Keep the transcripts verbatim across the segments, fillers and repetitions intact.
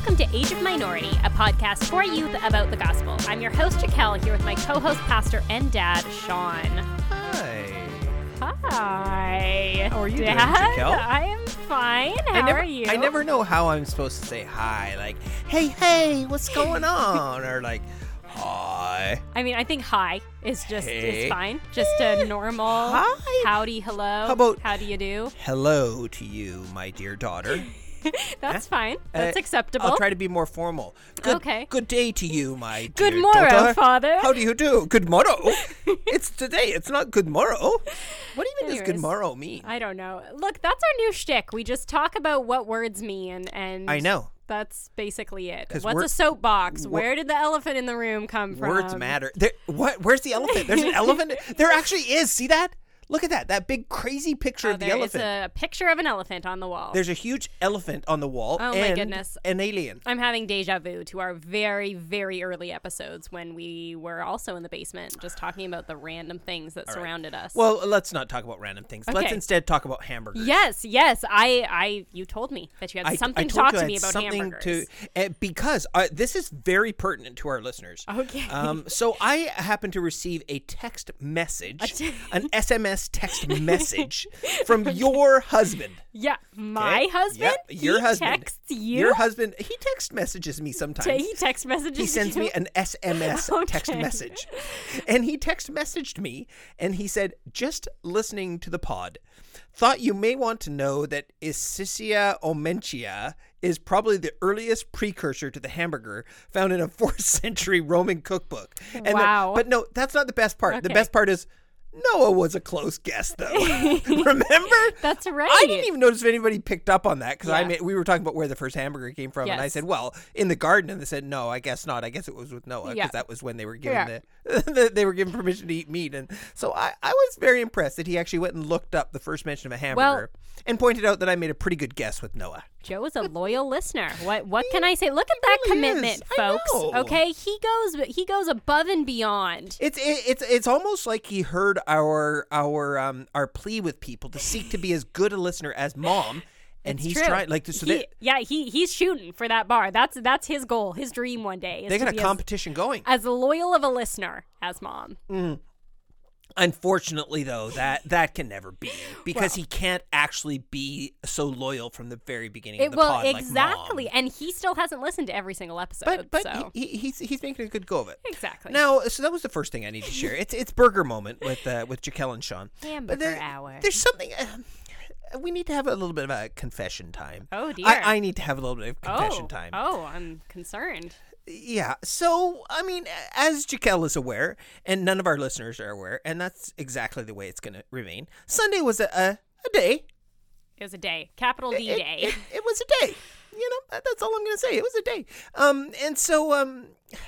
welcome to Age of Minority, a podcast for youth about the gospel. I'm your host, Jaquel, here with my co-host, pastor, and dad, Sean. Hi. Hi. How are you Dad? doing, Jaquel? I am fine. How I never, are you? I never know how I'm supposed to say hi. Like, hey, hey, what's going on? Or like, hi. I mean, I think hi is just Hey. is fine. Just a normal Hi. howdy, hello. How about- how do you do? Hello to you, my dear daughter. That's fine. That's Uh, acceptable. I'll try to be more formal. Good, Okay. Good day to you, my dear Good morrow, daughter. Father. How do you do? Good morrow. It's today. It's not good morrow. What even does good Anyways, morrow mean? I don't know. Look, that's our new shtick. We just talk about what words mean, and I know. that's basically it. 'Cause What's wor- a soapbox? wor- Where did the elephant in the room come from? Words matter. There, what? Where's the elephant? There's an elephant. There actually is. See that? Look at that. That big crazy picture Oh, of the there is elephant. a picture of an elephant on the wall. There's a huge elephant on the wall. Oh, my and goodness. An alien. I'm having deja vu to our very, very early episodes when we were also in the basement just talking about the random things that right. surrounded us. Well, let's not talk about random things. Let's Okay. instead talk about hamburgers. yes, yes. I, I, you told me that you had I, something I to told talk you I to me had about something hamburgers. To, uh, because uh, this is very pertinent to our listeners. Okay. Um, so I happened to receive a text message, te- an S M S text message from your husband. yeah, my Okay? husband. Yep, your he husband. texts you. Your husband. He text messages me sometimes. T- he text messages. He sends you? me an S M S text Okay. message. And he text messaged me and he said, just listening to the pod, thought you may want to know that Ississia omentia is probably the earliest precursor to the hamburger found in a fourth century Roman cookbook. And the- Wow. but no, that's not the best part. The Okay. best part is Noah was a close guess, though. Remember? That's right. I didn't even notice if anybody picked up on that because I Yeah. made, we were talking about where the first hamburger came from, and I Yes. said, "Well, in the garden," and they said, "No, I guess not. I guess it was with Noah because Yeah. that was when they were given Yeah. the they were given permission to eat meat." And so I, I was very impressed that he actually went and looked up the first mention of a hamburger and pointed out that I made a pretty good guess with Noah. Joe is a loyal listener. What what can I say? Look at that really commitment, is. I folks. know. Okay, he goes he goes above and beyond. It's it, it's it's almost like he heard our our um our plea with people to seek to be as good a listener as Mom, and It's he's true. trying like so He- they yeah, he he's shooting for that bar. That's that's his goal, his dream one day. Is they to got a be competition going. as, as loyal of a listener as Mom. Unfortunately, though, that that can never be because Well- he can't actually be so loyal from the very beginning It of the well pod, like exactly, Mom. and he still hasn't listened to every single episode. But but so. he, he, he's he's making a good go of it. exactly. Now, so that was the first thing I need to share. It's it's burger moment with uh, with Jaquel and Sean. Hamburger But there- hour. There's something. Uh, we need to have a little bit of a confession time. Oh dear. I, I need to have a little bit of confession oh, time. Oh, I'm concerned. Yeah. So, I mean, as Jaquel is aware, and none of our listeners are aware, and that's exactly the way it's going to remain, Sunday was a, a, a day. It was a day, capital D It- day. It, it was a day. You know, that- that's all I'm going to say. It was a day. Um, and so, um,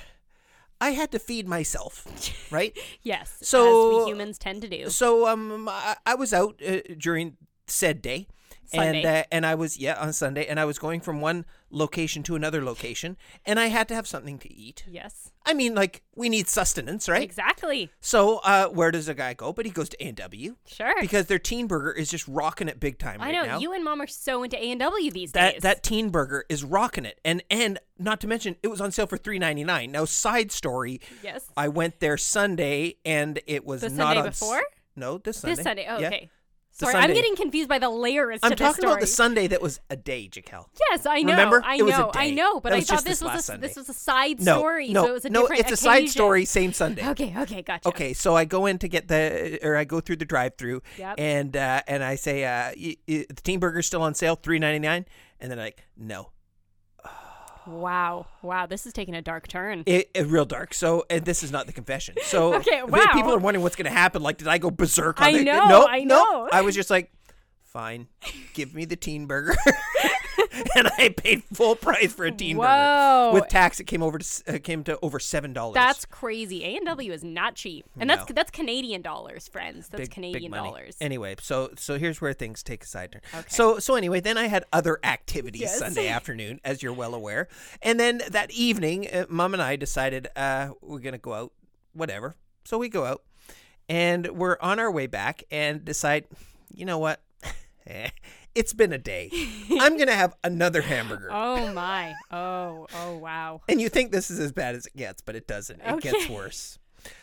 I had to feed myself, right? yes, So- as we humans tend to do. So, um, I, I was out uh, during said day. Sunday. And uh, and I was yeah on Sunday, and I was going from one location to another location, and I had to have something to eat. Yes, I mean, like, we need sustenance, right? exactly. So, uh, where does a guy go? But he goes to A and W Sure. because their teen burger is just rocking it big time I right know now. you and Mom are so into A and W these that days. that teen burger is rocking it, and and not to mention it was on sale for three ninety-nine. Now, side story, yes. I went there Sunday, and it was The not Sunday on s- before? No, this Sunday. This Sunday. Oh, Yeah. okay. The Sorry, I'm Sunday. getting confused by the layers I'm to this talking about the story. Sunday that was a day, Jaquel. Yes, I know. Remember? I It was a know. I day. know. But That I was thought just this this was last a, Sunday. this was a side No, story. no, so it was a no. different It's a side occasion. story. Same Sunday. Okay. Okay. Gotcha. Okay, so I go in to get the, or I go through the drive-through, Yep. and uh, and I say, uh, y- y- the teen burger's still on sale, three ninety-nine, and then like, no, Wow. Wow. This is taking a dark turn. it, it real dark. So and this is not the confession. So Okay, the wow. people are wondering what's going to happen. Like, did I go berserk on I the? know, No, I no. know. I was just like, fine, give me the teen burger, and I paid full price for a teen Whoa. burger with tax. It came over to s- uh, came to over seven dollars. That's crazy. A and W is not cheap, and that's No. that's Canadian dollars, friends. That's big, Canadian big money. dollars. Anyway, so so here's where things take a side turn. Okay. So so anyway, then I had other activities Yes. Sunday afternoon, as you're well aware, and then that evening, uh, Mom and I decided uh, we're gonna go out, whatever. So we go out, and we're on our way back, and decide, you know what, it's been a day. I'm going to have another hamburger. Oh, my. Oh, oh, wow. And you think this is as bad as it gets, but it doesn't. It Okay. gets worse.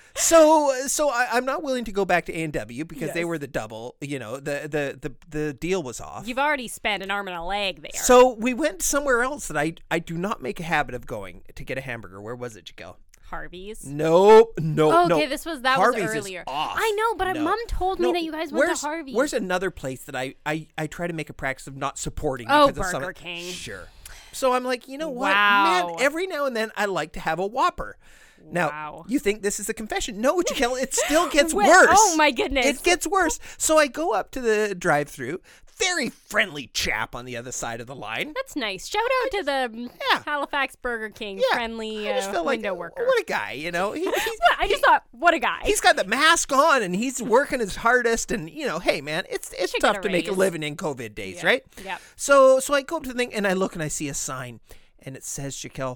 So, so I, I'm not willing to go back to A and W because Yes. they were the double. You know, the, the the the deal was off. You've already spent an arm and a leg there. So we went somewhere else that I I do not make a habit of going to get a hamburger. Where was it, Jaquel? Harvey's. Nope, no, Oh, no. okay, this was that Harvey's was is earlier. off. I know, but No. mom told me No, that you guys went where's, to Harvey's. Where's another place that I, I, I try to make a practice of not supporting? Oh, because of Burger some, King. Sure. So I'm like, you know what, Wow. man? Every now and then I like to have a Whopper. Now, Wow. you think this is a confession? No, Jaquel, it still gets Wait, worse. oh, my goodness. It gets worse. So I go up to the drive-thru. Very friendly chap on the other side of the line. That's nice. Shout out to the mm, Yeah. Halifax Burger King Yeah, friendly I just uh, feel like, window worker. what a guy, you know? He, he's, What? I just thought, what a guy. he's got the mask on and he's working his hardest. And, you know, hey, man, it's it's Should tough get a to make a raise. living in COVID days, Yeah. right? Yep. So so I go up to the thing and I look and I see a sign and it says, Jaquel,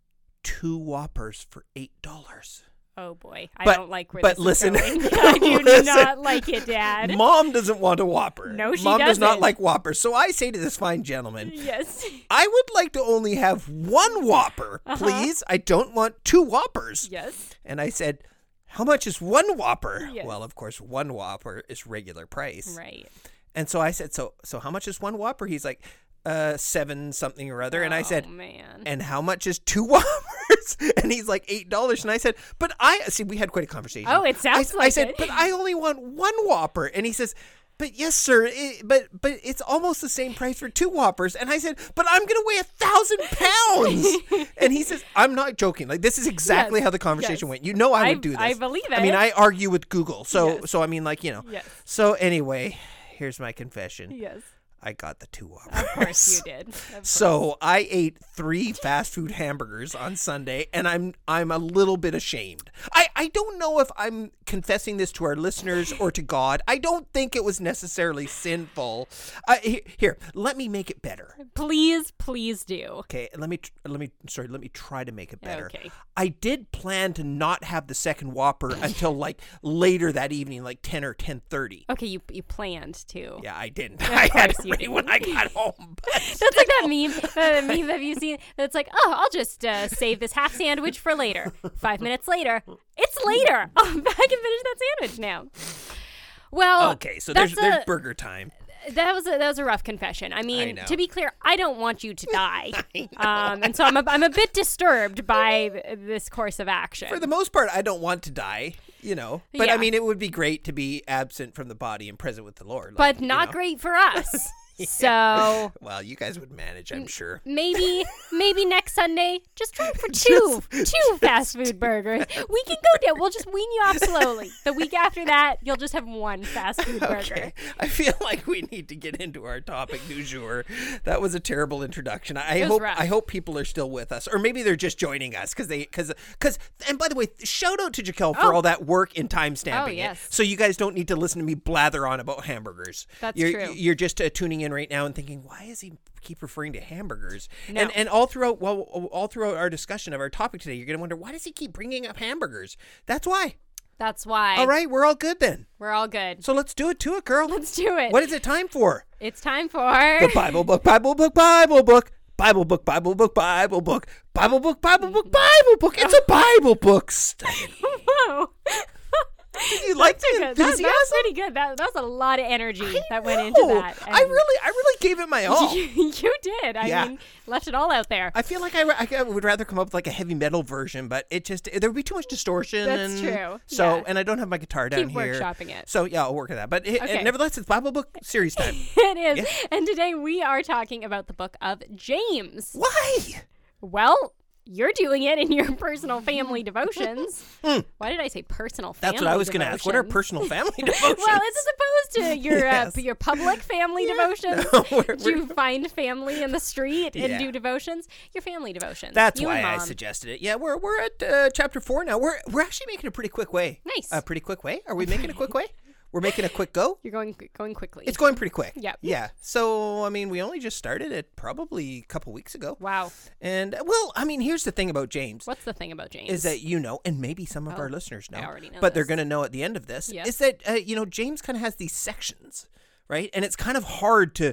two Whoppers for eight dollars. Oh boy, I But- don't like where but this listen- is going. I do listen. not like it, Dad. Mom doesn't want a Whopper. No, she Mom does not doesn't. like Whoppers. So I say to this fine gentleman, Yes. I would like to only have one Whopper, Uh-huh. please. I don't want two Whoppers. Yes. And I said, how much is one Whopper? Yes. Well, of course, one Whopper is regular price. Right. And so I said, so so how much is one Whopper? He's like, uh, seven something or other. And I said, oh man. and how much is two Whoppers? And he's like, eight dollars. And I said, but I, see, we had quite a conversation. Oh, it sounds I, like I said, it. but I only want one Whopper. And he says, but yes, sir, it, but but it's almost the same price for two Whoppers. And I said, but I'm going to weigh a thousand pounds. And he says, I'm not joking. Like, this is exactly Yes, how the conversation yes. went. You know I would I- do this. I believe I mean, it. I argue with Google. So, Yes. so I mean, like, you know. Yes. So anyway, here's my confession. Yes. I got the two Whoppers. Of course you did. Of course. So I ate three fast food hamburgers on Sunday, and I'm I'm a little bit ashamed. I, I don't know if I'm confessing this to our listeners or to God. I don't think it was necessarily sinful. Uh, he- here, let me make it better. Please, please do. Okay, let me tr- let me sorry, let me try to make it better. Okay. I did plan to not have the second Whopper until like later that evening, like ten or ten thirty. Okay, you you planned to. Yeah, I didn't. I had course it you ready when I got home. But That's like that meme. Uh, the meme have you seen? That's like, oh, I'll just uh, save this half sandwich for later. Five minutes later, it's later. Oh, I'm back and finish that sandwich now. Well, okay, so there's that's there's a- burger time. That was a, that was a rough confession. I mean, know. to be clear, I don't want you to die, um, and so I'm a, I'm a bit disturbed by th- this course of action. For the most part, I don't want to die, you know. But I Yeah. mean, it would be great to be absent from the body and present with the Lord. but like, you not know. great for us. So Well, you guys would manage, I'm sure. maybe maybe next Sunday, just try for two two fast food burgers. We can go down. We'll just wean you off slowly. The week after that, you'll just have one fast food burger. Okay, I feel like we need to get into our topic du jour. That was a terrible introduction. I It was hope rough. I hope people are still with us, or maybe they're just joining us because they because because. And by the way, shout out to Jaquel for Oh. all that work in time stamping Oh, yes. it, so you guys don't need to listen to me blather on about hamburgers. That's you're, true. You're just uh, tuning in right now and thinking, why is he keep referring to hamburgers? No. And and all throughout well all throughout our discussion of our topic today, you're gonna wonder, why does he keep bringing up hamburgers? That's why. That's why. All right, we're all good then. We're all good. So let's do it to it, girl. Let's do it. What is it time for? It's time for The Bible book, Bible book, Bible book. Bible book, Bible book, Bible book. Bible book, Bible book, Bible book. It's a Bible book study. Whoa. Did you like the Good. That, enthusiasm? that's pretty good. That, that was a lot of energy that went into No, that. I and really, I really gave it my all. you, you did. I Yeah. mean, left it all out there. I feel like I, I would rather come up with like a heavy metal version, but it just there would be too much distortion. That's and true. So, Yeah. and I don't have my guitar down Keep here. workshopping it. So yeah, I'll work on that. But it, Okay. nevertheless, it's Bible book series time. It is. Yeah. And today we are talking about the book of James. Why? Well, you're doing it in your personal family devotions. Why did I say personal family That's what I was going to ask. What are devotions? personal family devotions? Well, it's as opposed to your Yes. uh, your public family devotions. We're- Do you find family in the street and Yeah. do devotions? Your family devotions. That's You why and I Mom. suggested it. Yeah, we're we're at uh, chapter four now. We're we're actually making a pretty quick way. Nice. A pretty quick way. Are we making a quick way? We're making a quick go. You're going going quickly. It's going pretty quick. Yep. Yeah. So I mean, we only just started it probably a couple weeks ago. Wow. And well, I mean, here's the thing about James. What's the thing about James? Is that you know, and maybe some of Oh, our listeners know, I already know but they're this. going to know at the end of this, Yeah. is that uh, you know James kind of has these sections, right? And it's kind of hard to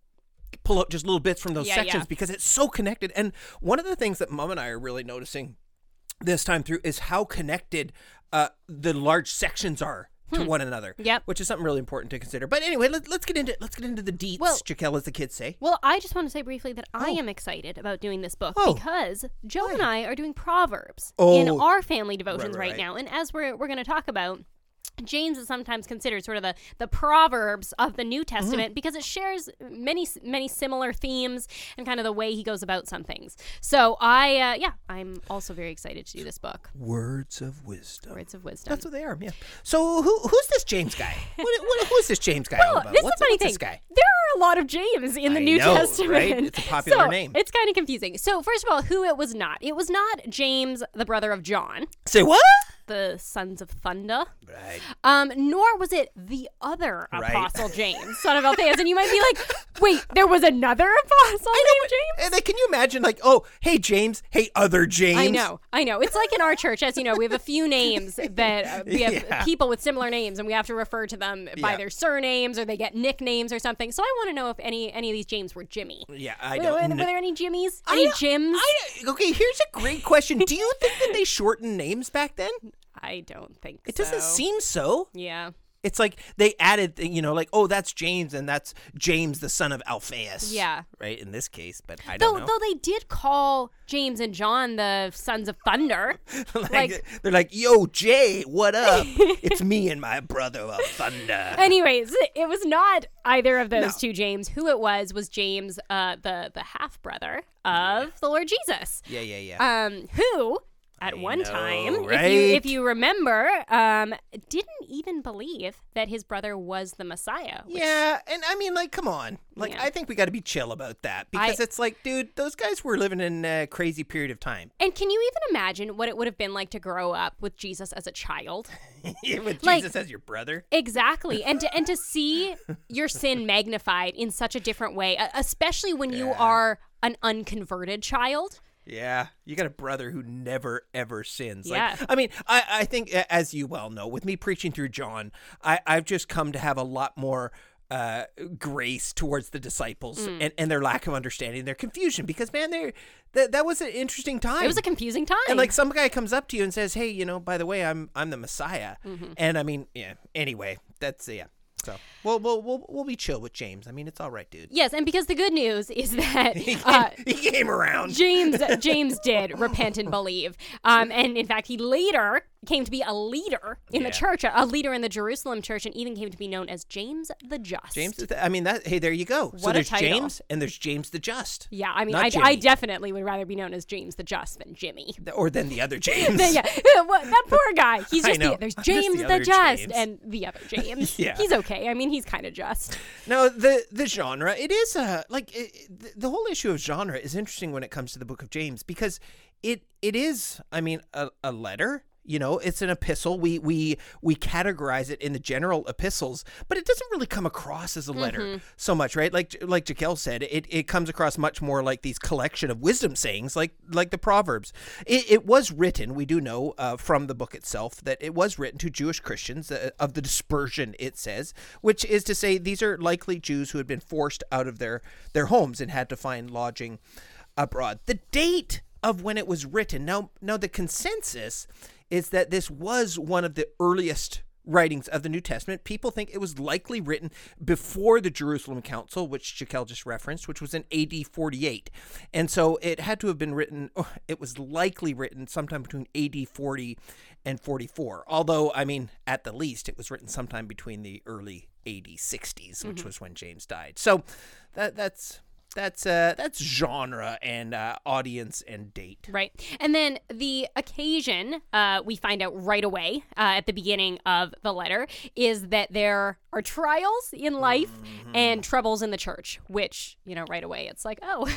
pull out just little bits from those Yeah, sections yeah. because it's so connected. And one of the things that Mom and I are really noticing this time through is how connected uh, the large sections are to one another. Yep. Which is something really important to consider. But anyway, let, let's get into let's get into the deets, Well- Jaquel, as the kids say. Well, I just want to say briefly that I Oh. am excited about doing this book Oh. because Joe and I are doing Proverbs Oh. in our family devotions Right, right, right. now. And as we're, we're going to talk about, James is sometimes considered sort of the, the Proverbs of the New Testament because it shares many, many similar themes and kind of the way he goes about some things. So I, uh, yeah, I'm also very excited to do this book, Words of wisdom. Words of Wisdom. That's what they are, yeah. So who who's this James guy? What, what, who's this James guy all Well, about? this what's is a funny what's thing. this guy? There are a lot of James in the I New know, Testament. right? It's a popular So, name. It's kind of confusing. So first of all, who it was not. It was not James, the brother of John, Say what? the sons of thunder. Right. Um, nor was it the other Right. apostle James, son of Alphaeus. And you might be like, wait, there was another apostle named James? And then can you imagine, like, oh, hey, James. Hey, other James. I know, I know. It's like in our church, as you know, we have a few names that uh, we have Yeah. people with similar names, and we have to refer to them by Yeah. their surnames or they get nicknames or something. So I want to know if any any of these James were Jimmy. Yeah, I Were, don't were, know. were there any Jimmies? I Any don't- Jims? I, okay, here's a great question. Do you think that they shortened names back then? I don't think It so. doesn't seem so. Yeah. It's like they added, you know, like, oh, that's James, and that's James, the son of Alphaeus. Yeah. Right, in this case, but I Though, don't know. though they did call James and John the sons of thunder. like, like- they're like, yo, Jay, what up? It's me and my brother of thunder. Anyways, it was not either of those No. two James. Who it was was James, uh, the the half brother of the Lord Jesus. yeah, yeah, yeah. Um, who at I one know, time, if right? you if you remember, um, didn't even believe that his brother was the Messiah. which- Yeah, and I mean, like, come on. Like, Yeah. I think we got to be chill about that because I- it's like, dude, those guys were living in a crazy period of time. And can you even imagine what it would have been like to grow up with Jesus as a child? With Like- Jesus as your brother. Exactly. And to and to see your sin magnified in such a different way, uh, especially when you Yeah. are an unconverted child. Yeah, you got a brother who never ever sins. Yeah. Like, I mean, I, I think a- as you well know, with me preaching through John, I, I've just come to have a lot more uh, grace towards the disciples Mm. and, and their lack of understanding, their confusion, because man, they're that that was an interesting time. It was a confusing time. and like some guy comes up to you and says, "Hey, you know, by the way, I'm I'm the Messiah," Mm-hmm. and I mean, yeah. Anyway, that's yeah. So we'll we'll we'll we'll be chill with James. I mean, it's all right, dude. Yes, and because the good news is that He came, uh, he came around. James James did repent and believe, um, and in fact, he later came to be a leader in Yeah. the church, a, a leader in the Jerusalem church, and even came to be known as James the Just. James, is the- I mean that. Hey, there you go. so What a there's title. James and there's James the Just. Yeah, I mean, Not I, Jimmy. I definitely would rather be known as James the Just than Jimmy. Or then the other James. yeah, what, that poor guy. He's I just know. the, there's I'm just James the the, other Just James. and the other James. Yeah. He's okay. I mean, he's kind of just. Now the the genre, it is uh like it, it- the whole issue of genre is interesting when it comes to the Book of James because it it is, I mean, a, a letter. You know, it's an epistle. We we we categorize it in the general epistles, but it doesn't really come across as a letter Mm-hmm. so much, right? Like like Jaquel said, it, it comes across much more like these collection of wisdom sayings, like like the Proverbs. It, it was written, we do know uh, from the book itself that it was written to Jewish Christians uh, of the dispersion. It says, which is to say, these are likely Jews who had been forced out of their their homes and had to find lodging abroad. The date of when it was written. Now, now the consensus is that this was one of the earliest writings of the New Testament. People think it was likely written before the Jerusalem Council, which Jaquel just referenced, which was in A D forty-eight. And so it had to have been written, oh, it was likely written sometime between A D forty and forty-four. Although, I mean, at the least, it was written sometime between the early A D sixties, which was when James died. So that that's... That's uh that's genre and uh, audience and date. Right. And then the occasion, uh, we find out right away uh, at the beginning of the letter, is that there are trials in life Mm-hmm. and troubles in the church, which, you know, right away it's like, oh,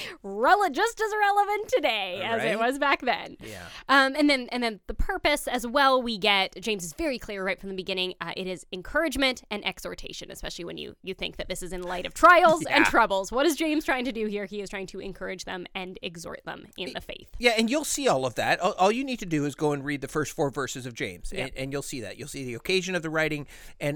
rele- just as relevant today as Right. it was back then. Yeah. Um, and then and then the purpose as well, we get, James is very clear right from the beginning, uh, it is encouragement and exhortation, especially when you, you think that this is in light of trials and Yeah. troubles. What is James trying to do here? He is trying to encourage them and exhort them in the faith. Yeah, and you'll see all of that. All, all you need to do is go and read the first four verses of James, Yep. and, and you'll see that. You'll see the occasion of the writing and, and the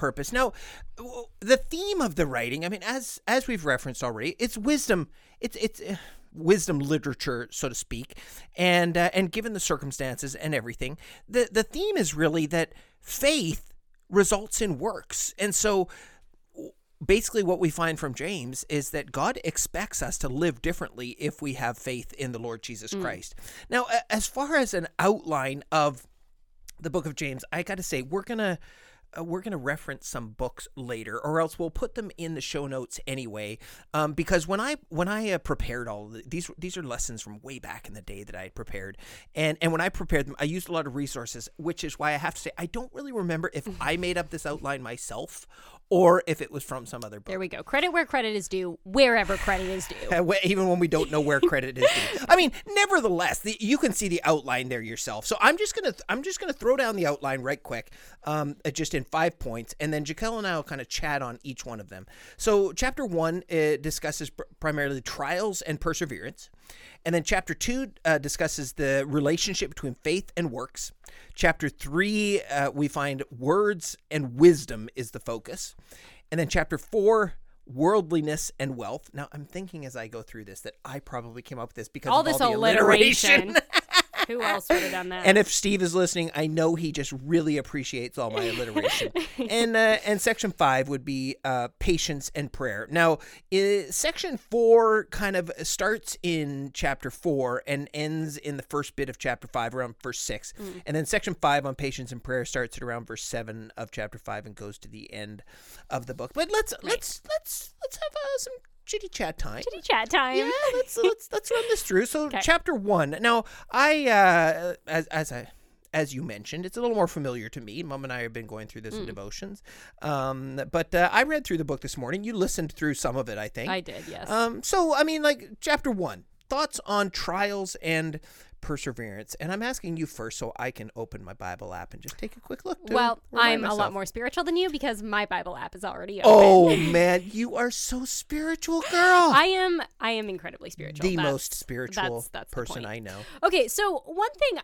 purpose. Now, w- the theme of the writing, I mean, as as we've referenced already, it's wisdom. It's it's uh, wisdom literature, so to speak, and uh, and given the circumstances and everything, the the theme is really that faith results in works, and so. Basically, what we find from James is that God expects us to live differently if we have faith in the Lord Jesus mm. Christ. Now, as far as an outline of the book of James, I got to say, we're going to uh, we're going to reference some books later, or else we'll put them in the show notes anyway. Um, because when I when I uh, prepared all of the, these these are lessons from way back in the day that I had prepared, and and when I prepared them, I used a lot of resources, which is why I have to say I don't really remember if I made up this outline myself or if it was from some other book. There we go. Credit where credit is due, wherever credit is due. Even when we don't know where credit is due. I mean, nevertheless, the, you can see the outline there yourself. So I'm just gonna I'm just gonna throw down the outline right quick, um, just in five points, and then Jaquel and I will kind of chat on each one of them. So chapter one uh, discusses pr- primarily trials and perseverance. And then chapter two uh, discusses the relationship between faith and works. Chapter three, uh, we find words and wisdom is the focus. And then chapter four, worldliness and wealth. Now, I'm thinking as I go through this that I probably came up with this because all of this all the alliteration. alliteration. Who else would have done that? And if Steve is listening, I know he just really appreciates all my alliteration. and uh, and section five would be uh, patience and prayer. Now, uh, section four kind of starts in chapter four and ends in the first bit of chapter five, around verse six. Mm. And then section five on patience and prayer starts at around verse seven of chapter five and goes to the end of the book. But let's right. let's let's let's have uh, some chitty chat time. Chitty chat time. Yeah, let's let's let's run this through. So, okay. Chapter one. Now, I uh, as as I as you mentioned, it's a little more familiar to me. Mom and I have been going through this mm. in devotions. Um, but uh, I read through the book this morning. You listened through some of it, I think. I did, yes. Um, so I mean, like chapter one, thoughts on trials and perseverance. And I'm asking you first so I can open my Bible app and just take a quick look. To well, I'm myself. a lot more spiritual than you because my Bible app is already open. Oh, man, you are so spiritual, girl. I am I am incredibly spiritual. The that's, most spiritual that's, that's person I know. Okay, so one thing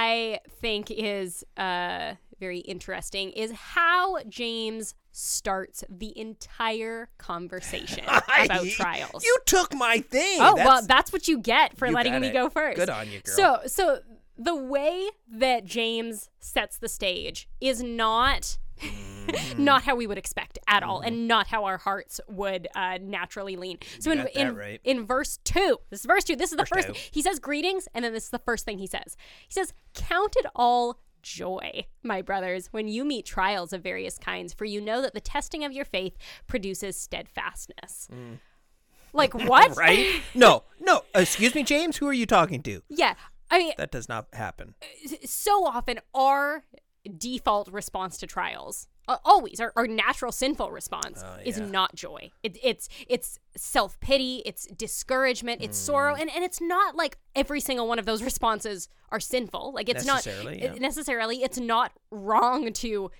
I think is uh, very interesting is how James starts the entire conversation about trials. You took my thing. Oh, that's, well, that's what you get for letting me it. go first. Good on you, girl. So, so the way that James sets the stage is not mm. not how we would expect at all, mm. and not how our hearts would uh, naturally lean. So you in got in, that right. in verse two, this is verse two. This is the verse first. Two. He says greetings, and then this is the first thing he says. He says, "Count it all joy, my brothers, when you meet trials of various kinds, for you know that the testing of your faith produces steadfastness." Mm. Like what? Right? No, no. Excuse me, James. Who are you talking to? Yeah, I mean that does not happen. So often, our default response to trials, uh, always our, our natural sinful response, uh, yeah. is not joy. It, it's it's self pity, it's discouragement, it's mm. sorrow, and and it's not like every single one of those responses are sinful. Like it's necessarily, not yeah. it, necessarily. It's not wrong to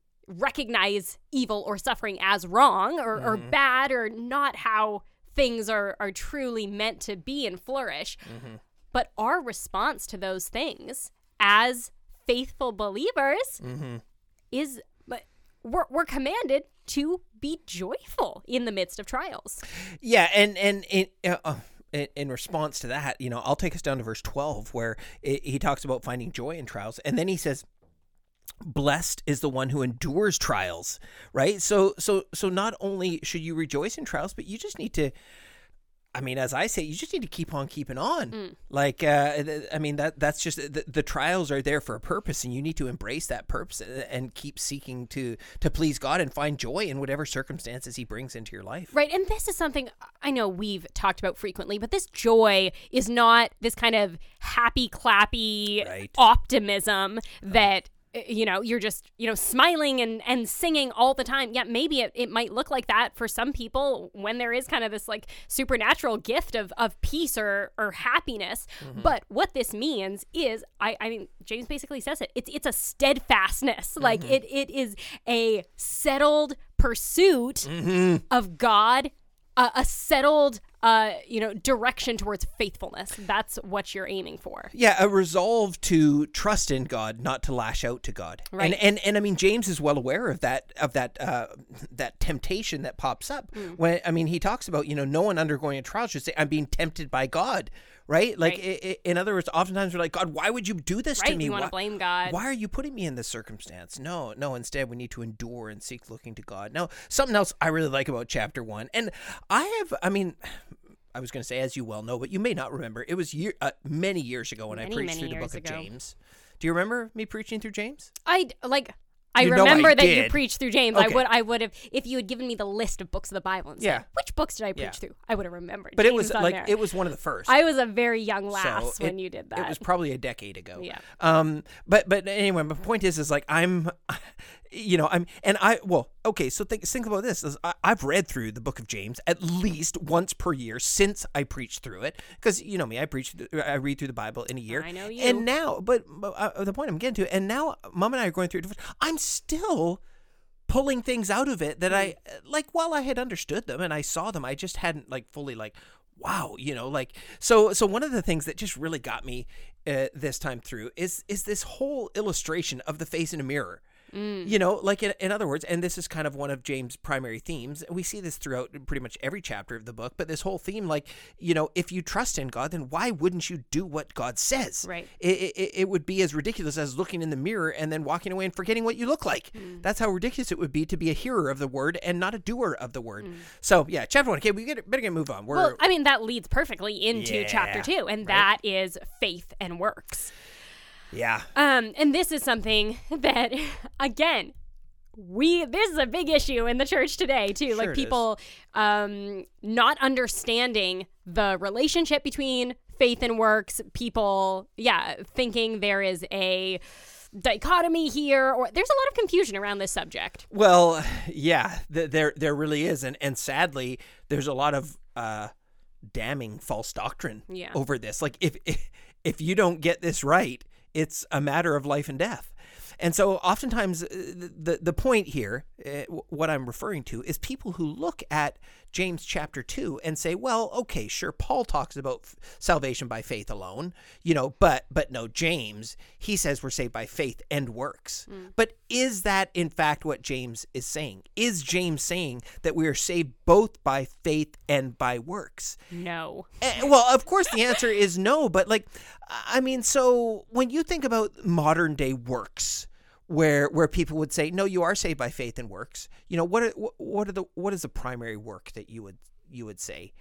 recognize evil or suffering as wrong or, mm. or bad or not how things are are truly meant to be and flourish. Mm-hmm. But our response to those things as faithful believers mm-hmm. is but we're, we're commanded to be joyful in the midst of trials. Yeah, and and in, uh, in, in response to that, you know, I'll take us down to verse twelve where it, he talks about finding joy in trials, and then he says, "Blessed is the one who endures trials," right? So so so not only should you rejoice in trials, but you just need to, I mean, as I say, you just need to keep on keeping on. Mm. Like, uh, I mean, that that's just, the, the trials are there for a purpose, and you need to embrace that purpose and keep seeking to to please God and find joy in whatever circumstances he brings into your life. Right, and this is something I know we've talked about frequently, but this joy is not this kind of happy, clappy right. optimism that, you know, you're just, you know, smiling and, and singing all the time. Yeah, maybe it, it might look like that for some people when there is kind of this like supernatural gift of, of peace or, or happiness. Mm-hmm. But what this means is, I, I mean, James basically says it, it's it's a steadfastness. Mm-hmm. Like it it is a settled pursuit mm-hmm. of God, a, a settled uh, you know, direction towards faithfulness. That's what you're aiming for. Yeah, a resolve to trust in God, not to lash out to God. Right. And and and I mean, James is well aware of that of that uh, that temptation that pops up. Mm. When I mean, he talks about, you know, no one undergoing a trial should say, "I'm being tempted by God." Right? Like, Right. I, I, in other words, oftentimes we're like, "God, why would you do this Right? to me? You want Why- to blame God. Why are you putting me in this circumstance?" No, no. Instead, we need to endure and seek looking to God. Now, something else I really like about chapter one, and I have, I mean, I was going to say, as you well know, but you may not remember. It was year, uh, many years ago when Many, I preached many through the years book of ago. James. Do you remember me preaching through James? I like. I You know I remember that you did. preached through James. I Okay. would. I would have if you had given me the list of books of the Bible and said, Yeah. which books did I preach Yeah. through? I would have remembered. But it James was on like there. it was one of the first. I was a very young So lass when it- you did that. It was probably a decade ago. Yeah. Um. But but anyway, my point is, is like I'm, you know, I'm, and I well, okay. So think think about this. Is I, I've read through the book of James at least once per year since I preached through it, because you know me, I preach, I read through the Bible in a year. I know you. And now, but, but uh, the point I'm getting to, and now, Mom and I are going through it. I'm still pulling things out of it that I like. While I had understood them and I saw them, I just hadn't like fully like. Wow, you know, like so. So one of the things that just really got me uh, this time through is is this whole illustration of the face in a mirror. Mm. You know, like in, in other words, and this is kind of one of James' primary themes. We see this throughout pretty much every chapter of the book, but this whole theme, like, you know, if you trust in God, then why wouldn't you do what God says? Right. It, it, it would be as ridiculous as looking in the mirror and then walking away and forgetting what you look like. Mm. That's how ridiculous it would be to be a hearer of the word and not a doer of the word. Mm. So, yeah, chapter one. Okay, we get, better get move on. We're, Well, I mean, that leads perfectly into Yeah, chapter two, and right. that is faith and works. yeah. Um, and this is something that, again, we this is a big issue in the church today too. Sure like it is. people um not understanding the relationship between faith and works. People, yeah, thinking there is a dichotomy here, or there's a lot of confusion around this subject. Well, yeah, th- there there really is, and and sadly, there's a lot of uh, damning false doctrine Yeah. over this. Like if, if if you don't get this right, it's a matter of life and death. And so, oftentimes, uh, the the point here, uh, what I'm referring to, is people who look at James chapter two and say, "Well, okay, sure, Paul talks about f- salvation by faith alone, you know, but but no, James, he says we're saved by faith and works." But is that in fact what James is saying? Is James saying that we are saved both by faith and by works? No. Eh, well, of course, the answer is no. But like, I mean, so when you think about modern day works, where where people would say, no, you are saved by faith and works. You know, what are, what are the what is the primary work that you would you would say?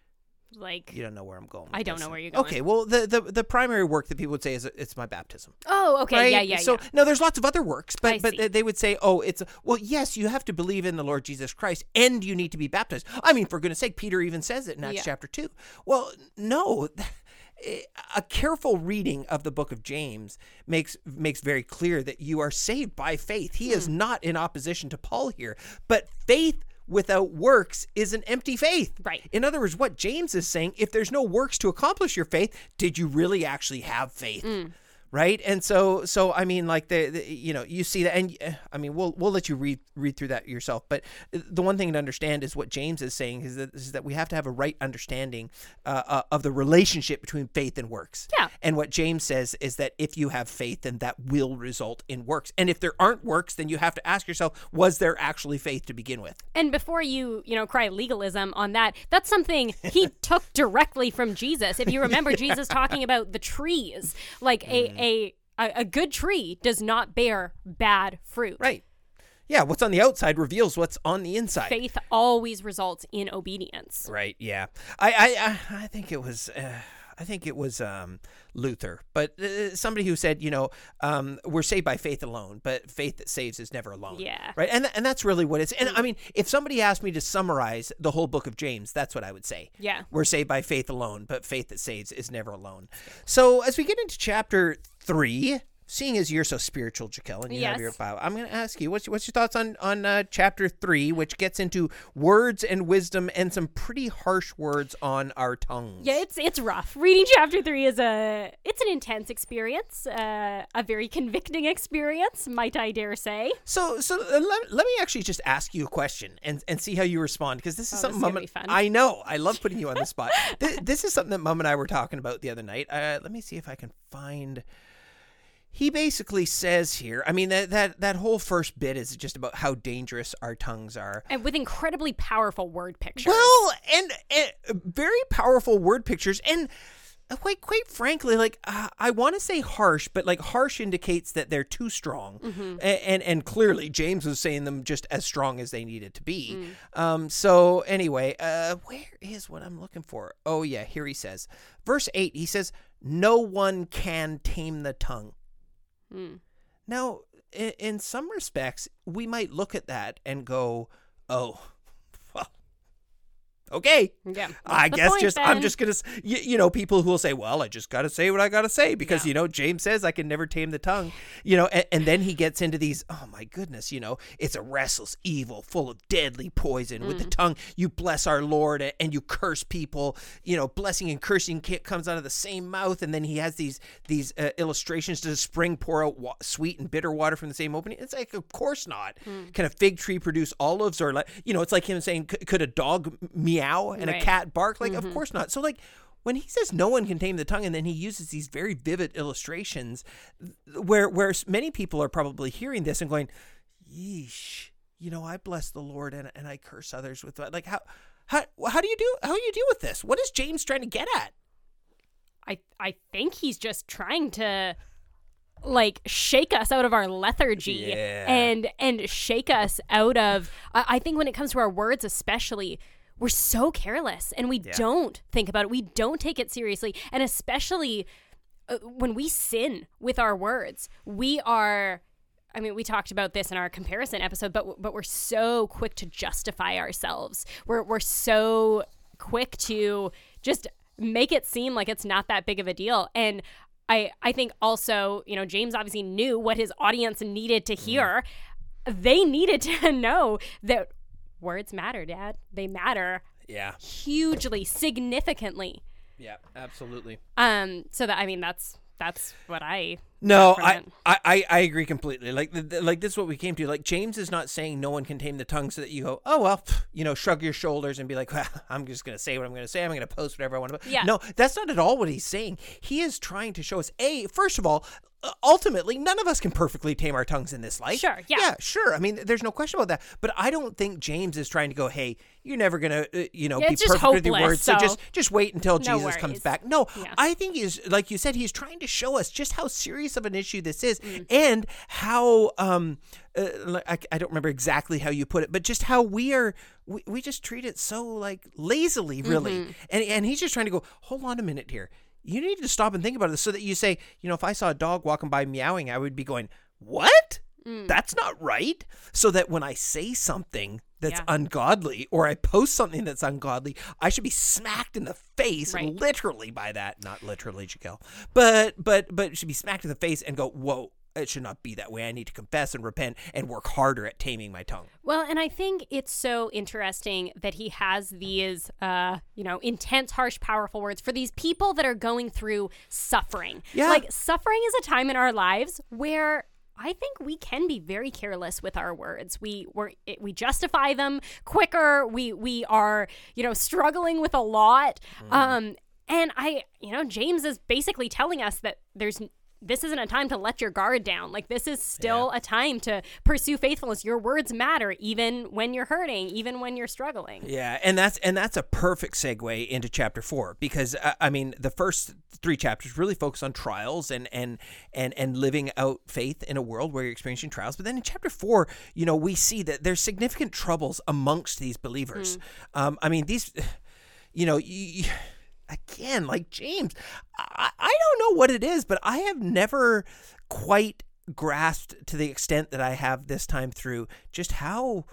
Like, You don't know where I'm going. with I don't this. know where you're going. Okay, well, the, the the primary work that people would say is it's my baptism. oh, okay, Right? yeah, yeah, So yeah. no, there's lots of other works, but I but see. they- they would say, oh, it's well, yes, you have to believe in the Lord Jesus Christ, and you need to be baptized. I mean, for goodness sake, Peter even says it in Acts Yeah. chapter two. Well, no. A careful reading of the book of James makes makes very clear that you are saved by faith. He is not in opposition to Paul here, but faith without works is an empty faith. Right. In other words, what James is saying, if there's no works to accomplish your faith, did you really actually have faith? Right? And so so I mean, like the, the you know, you see that, and uh, I mean, we'll we'll let you read read through that yourself, but the one thing to understand is what James is saying is that is that we have to have a right understanding uh, uh, of the relationship between faith and works. Yeah. And what James says is that if you have faith, then that will result in works. And if there aren't works, then you have to ask yourself, was there actually faith to begin with? And before you, you know, cry legalism on that, that's something he took directly from Jesus. If you remember Jesus talking about the trees, like a, a a a good tree does not bear bad fruit. Right. Yeah, what's on the outside reveals what's on the inside. Faith always results in obedience. Right. Yeah. I I I I think it was uh, I think it was um, Luther, but uh, somebody who said, you know, um, we're saved by faith alone, but faith that saves is never alone. Yeah. Right. And th- and that's really what it's. And I mean, if somebody asked me to summarize the whole book of James, that's what I would say. Yeah. We're saved by faith alone, but faith that saves is never alone. So as we get into chapter three. seeing as you're so spiritual, Jaquel, and you Yes. have your Bible, I'm going to ask you, what's, what's your thoughts on, on uh, chapter three, which gets into words and wisdom and some pretty harsh words on our tongues? Yeah, it's it's rough. Reading chapter three is a it's an intense experience, uh, a very convicting experience, might I dare say. So, so uh, let, let me actually just ask you a question and, and see how you respond, because this is Oh, something this is Mom gonna and- be fun. I know. I love putting you on the spot. this, this is something that Mom and I were talking about the other night. Uh, let me see if I can find. He basically says here, I mean, that, that, that whole first bit is just about how dangerous our tongues are. And with incredibly powerful word pictures. Well, and, and very powerful word pictures. And uh, quite, quite frankly, like, uh, I want to say harsh, but like harsh indicates that they're too strong. Mm-hmm. A- and, and clearly James was saying them just as strong as they needed to be. Mm. Um, so anyway, uh, where is what I'm looking for? Oh yeah, here he says, verse eight, he says, no one can tame the tongue. Mm. Now, in, in some respects, we might look at that and go, oh, well, okay. Yeah. I the guess point, just, I'm Ben? just going to, you, you know, people who will say, well, I just got to say what I got to say because, Yeah. you know, James says I can never tame the tongue, you know, and, and then he gets into these, oh my goodness, you know, it's a restless evil full of deadly poison. Mm. With the tongue, you bless our Lord and, and you curse people, you know, blessing and cursing comes out of the same mouth. And then he has these, these uh, illustrations. Does a spring pour out wa- sweet and bitter water from the same opening? It's like, of course not. Mm. Can a fig tree produce olives? Or like, you know, it's like him saying, could a dog meow and right. a cat bark? Like, mm-hmm. of course not. So like, when he says no one can tame the tongue, and then he uses these very vivid illustrations where where many people are probably hearing this and going, yeesh, you know, I bless the Lord and, and I curse others with that. Like, how, how, how do you do, how do you deal with this? What is James trying to get at? I, I think he's just trying to like shake us out of our lethargy yeah. and, and shake us out of, I, I think when it comes to our words, especially, we're so careless and we yeah. don't think about it. We don't take it seriously. And especially uh, when we sin with our words, we are, I mean, we talked about this in our comparison episode, but but we're so quick to justify ourselves. We're we're so quick to just make it seem like it's not that big of a deal. And I, I think also, you know, James obviously knew what his audience needed to hear. Mm. They needed to know that words matter, Dad. They matter. Yeah. Hugely, significantly. Yeah, absolutely. Um. So that I mean, that's that's what I. No, I, I, I agree completely. Like, the, the, like this is what we came to. Like, James is not saying no one can tame the tongue, so that you go, oh well, pff, you know, shrug your shoulders and be like, well, I'm just gonna say what I'm gonna say. I'm gonna post whatever I want to. Yeah. No, that's not at all what he's saying. He is trying to show us, a first of all, uh, ultimately, none of us can perfectly tame our tongues in this life. Sure. Yeah. Yeah. Sure. I mean, there's no question about that. But I don't think James is trying to go, hey, you're never gonna, uh, you know, yeah, be it's just perfect with your hopeless, words. So, so just just wait until no Jesus worries. comes back. No, yeah. I think he's, like you said, he's trying to show us just how serious of an issue this is. Mm. And how um uh, I, I don't remember exactly how you put it, but just how we are we, we just treat it so like lazily, really. Mm-hmm. And and he's just trying to go, hold on a minute here. You need to stop and think about it, so that you say, you know, if I saw a dog walking by meowing, I would be going, what? Mm. That's not right. So that when I say something that's yeah. ungodly, or I post something that's ungodly, I should be smacked in the face, right. literally by that. Not literally, Jaquel, but but but should be smacked in the face and go, whoa. It should not be that way. I need to confess and repent and work harder at taming my tongue. Well, and I think it's so interesting that he has these, uh, you know, intense, harsh, powerful words for these people that are going through suffering. Yeah. Like, suffering is a time in our lives where I think we can be very careless with our words. We we're, we justify them quicker. We we are, you know, struggling with a lot. Mm. Um, and I, you know, James is basically telling us that there's this isn't a time to let your guard down. Like, this is still yeah. a time to pursue faithfulness. Your words matter, even when you're hurting, even when you're struggling. Yeah, and that's and that's a perfect segue into chapter four, because uh, I mean, the first three chapters really focus on trials and and and and living out faith in a world where you're experiencing trials. But then in chapter four, you know, we see that there's significant troubles amongst these believers. Mm. Um, I mean, these, you know, you, again, like James, I, I don't know what it is, but I have never quite grasped to the extent that I have this time through just how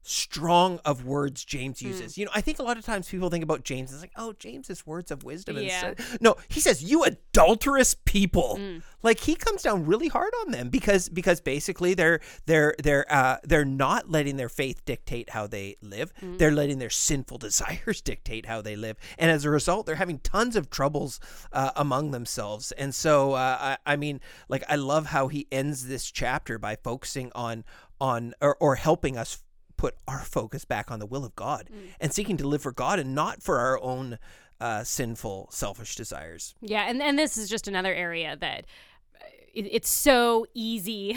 strong of words James uses. Mm. You know, I think a lot of times people think about James as like, oh, James's words of wisdom. And Yeah. so, no, he says, you adulterous people. Mm. Like he comes down really hard on them because because basically they're they're they're uh, they're not letting their faith dictate how they live. Mm. They're letting their sinful desires dictate how they live, and as a result, they're having tons of troubles uh, among themselves. And so, uh, I, I mean, like I love how he ends this chapter by focusing on on or, or helping us put our focus back on the will of God Mm. and seeking to live for God and not for our own uh, sinful, selfish desires. Yeah, and, and this is just another area that uh, it, it's so easy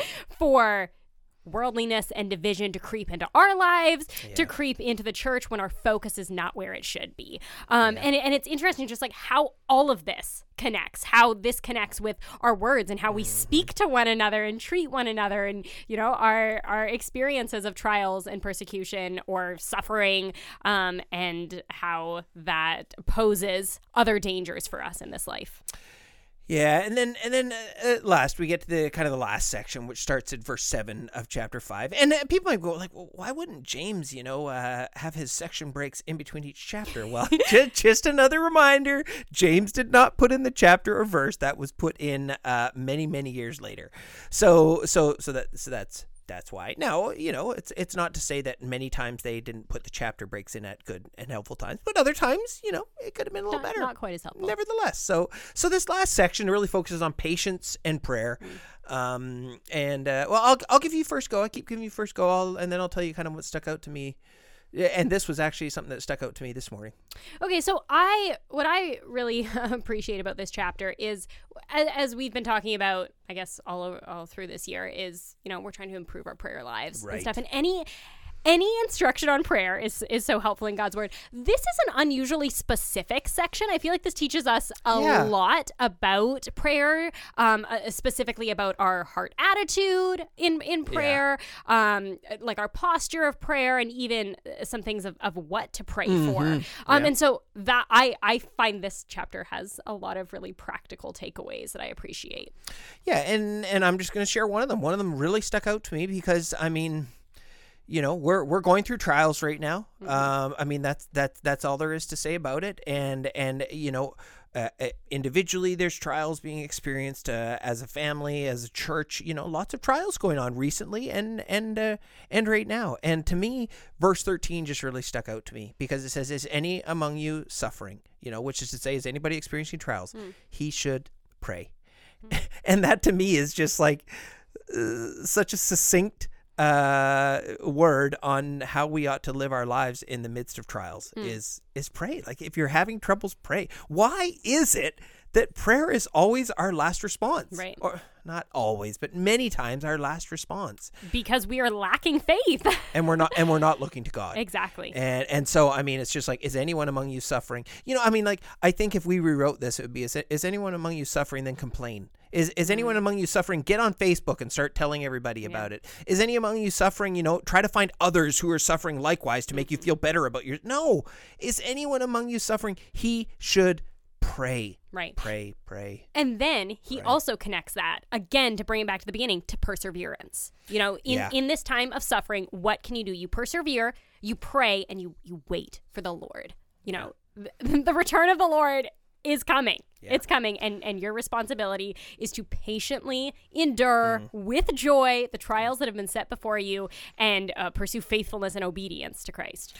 for worldliness and division to creep into our lives, Yeah. to creep into the church when our focus is not where it should be. Um, Yeah. and, and it's interesting just like how all of this connects, how this connects with our words and how we Mm-hmm. speak to one another and treat one another, and, you know, our, our experiences of trials and persecution or suffering, um, and how that poses other dangers for us in this life. Yeah, and then and then uh, at last we get to the kind of the last section, which starts at verse seven of chapter five. And uh, people might go like, well, why wouldn't James, you know, uh, have his section breaks in between each chapter? Well, just, just another reminder: James did not put in the chapter or verse. That was put in uh, many many years later. So so so that so that's. That's why. Now, you know, it's it's not to say that many times they didn't put the chapter breaks in at good and helpful times, but other times, you know, it could have been a little Not, better. not quite as helpful. Nevertheless, so so this last section really focuses on patience and prayer, Mm. um, and uh, well, I'll I'll give you first go. I keep giving you first go, I'll, and then I'll tell you kind of what stuck out to me. Yeah, and this was actually something that stuck out to me this morning. Okay, so I what I really appreciate about this chapter is, as, as we've been talking about, I guess all over, all through this year, is, you know, we're trying to improve our prayer lives Right. and stuff. And any any instruction on prayer is is so helpful in God's word. This is an unusually specific section. I feel like this teaches us a Yeah. lot about prayer, um, uh, specifically about our heart attitude in in prayer, um, like our posture of prayer, and even uh, some things of, of what to pray for. Um, Yeah. and so that I I find this chapter has a lot of really practical takeaways that I appreciate. Yeah, and and I'm just going to share one of them. One of them really stuck out to me because I mean, you know, we're we're going through trials right now. Mm-hmm. Um, I mean, that's that's that's all there is to say about it. And and you know, uh, uh, individually, there's trials being experienced uh, as a family, as a church. You know, lots of trials going on recently and and uh, and right now. And to me, verse thirteen just really stuck out to me because it says, "Is any among you suffering?" You know, which is to say, is anybody experiencing trials? Mm. He should pray. And that to me is just like uh, such a succinct uh word on how we ought to live our lives in the midst of trials. Mm. is is pray. Like if you're having troubles, pray. Why is it that prayer is always our last response? Right. Or not always, but many times our last response, Because we are lacking faith. and we're not and we're not looking to God. Exactly. And and so I mean, it's just like, is anyone among you suffering? You know, I mean, like I think if we rewrote this, it would be, is, is anyone among you suffering? Then complain. Is is anyone among you suffering? Get on Facebook and start telling everybody about it. Is any among you suffering? You know, try to find others who are suffering likewise to make you feel better about your. No, is anyone among you suffering? He should pray. Right. Pray, pray. And then he Right. also connects that, again, to bring it back to the beginning, to perseverance. You know, in, Yeah. in this time of suffering, what can you do? You persevere, you pray, and you, you wait for the Lord. You know, th- the return of the Lord is coming. Yeah. It's coming. And, and your responsibility is to patiently endure Mm-hmm. with joy the trials that have been set before you, and uh, pursue faithfulness and obedience to Christ.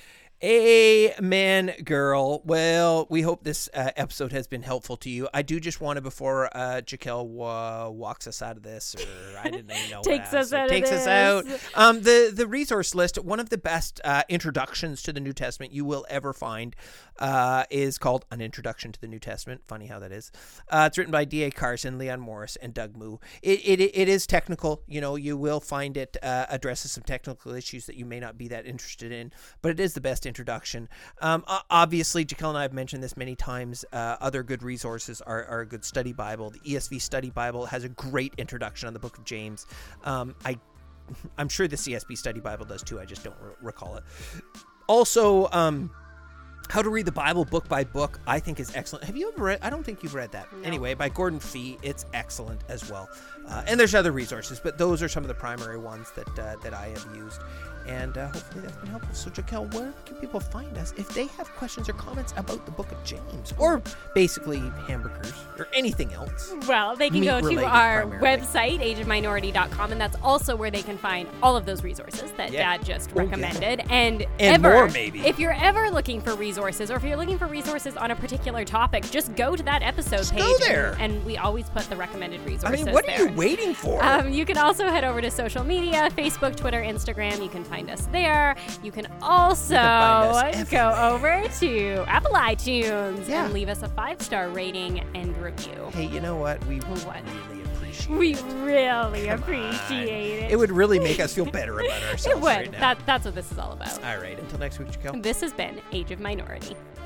Amen, girl. Well, we hope this uh, episode has been helpful to you. I do just want to, before uh, Jaquel wa- walks us out of this, or I didn't even know what Takes I us said, out of takes us this. out. Um, the the resource list, one of the best uh, introductions to the New Testament you will ever find, uh, is called An Introduction to the New Testament. Funny how that is. Uh, it's written by D A Carson, Leon Morris, and Doug Moo. It it it is technical. You know, you will find it uh, addresses some technical issues that you may not be that interested in, but it is the best introduction. Um, o- obviously, Jaquel and I have mentioned this many times. Uh, other good resources are, are a good study Bible. The E S V Study Bible has a great introduction on the book of James. Um, I, I'm sure the C S B Study Bible does too. I just don't re- recall it. Also, um, How to Read the Bible Book by Book, I think is excellent. Have you ever read? I don't think you've read that. No. Anyway, by Gordon Fee, it's excellent as well. Uh, and there's other resources, but those are some of the primary ones that uh, that I have used. And uh, hopefully that's been helpful. So, Jaquel, where can people find us if they have questions or comments about the Book of James, or basically hamburgers or anything else? Well, they can go to Meat-related our primarily. website, age of minority dot com, and that's also where they can find all of those resources that Yeah. Dad just Oh, yeah. recommended. And, And ever, more, maybe. if you're ever looking for resources, or if you're looking for resources on a particular topic, just go to that episode Just page. go there. And, and we always put the recommended I resources mean, what there. are you waiting for? Um, you can also head over to social media, Facebook, Twitter, Instagram. You can find us there. You can also find us go everywhere. over to Apple iTunes Yeah. and leave us a five-star rating and review. Hey, you know what? We What? really appreciate We it. really Come appreciate on. it. It would really make us feel better about ourselves It would. right now. That, that's what this is all about. All right, until next week, Jaquel. This has been Age of Minority.